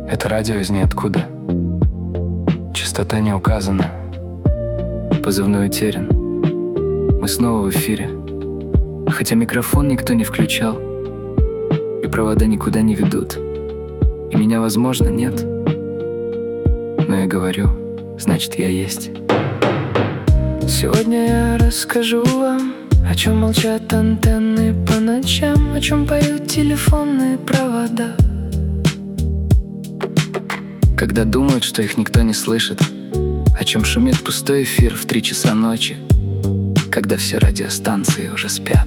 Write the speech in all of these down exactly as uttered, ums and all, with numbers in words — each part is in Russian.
Это радио из ниоткуда. Частота не указана. Позывной утерян. Мы снова в эфире. Хотя микрофон никто не включал, и провода никуда не ведут, и меня, возможно, нет. Но я говорю, значит, я есть. Сегодня я расскажу вам, о чем молчат антенны по ночам, о чем поют телефонные провода, когда думают, что их никто не слышит, о чем шумит пустой эфир в три часа ночи, когда все радиостанции уже спят.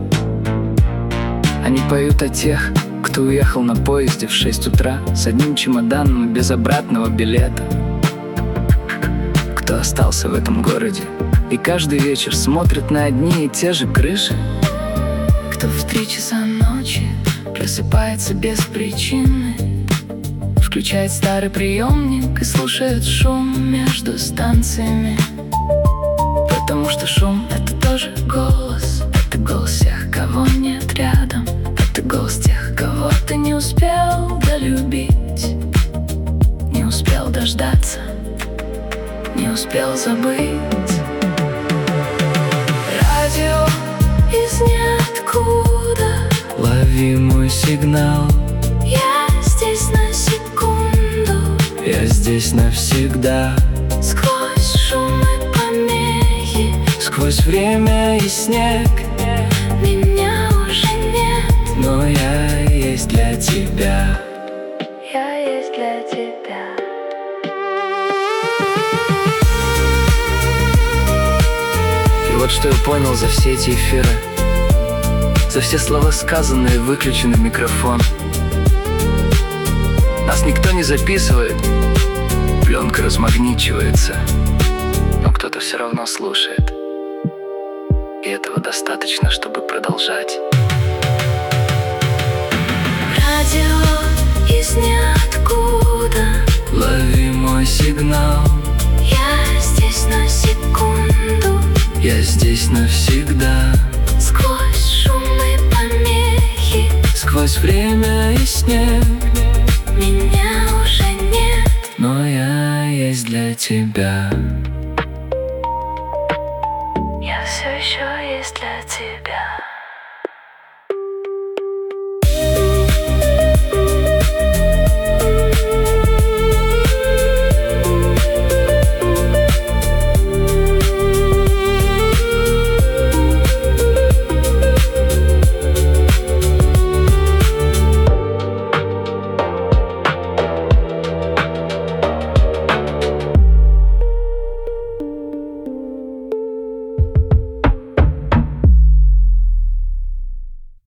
Они поют о тех, кто уехал на поезде в шесть утра с одним чемоданом и без обратного билета, кто остался в этом городе и каждый вечер смотрит на одни и те же крыши, кто в три часа ночи просыпается без причины, включает старый приемник и слушает шум между станциями. Потому что шум — это тоже голос. Это голос тех, кого нет рядом. Это голос тех, кого ты не успел долюбить, не успел дождаться, не успел забыть. Радио из ниоткуда, лови мой сигнал. Я здесь на секунду, я здесь навсегда. Сквозь шум и помехи, сквозь время и снег, меня уже нет, но я есть для тебя. Я есть для тебя. И вот что я понял за все эти эфиры, за все слова сказанные, выключенный микрофон. Нас никто не записывает, пленка размагничивается, но кто-то все равно слушает. И этого достаточно, чтобы продолжать. Радио из ниоткуда, лови мой сигнал. Я здесь на секунду, я здесь навсегда. Сквозь шум и помехи, сквозь время и снег, меня уже нет, но я есть для тебя.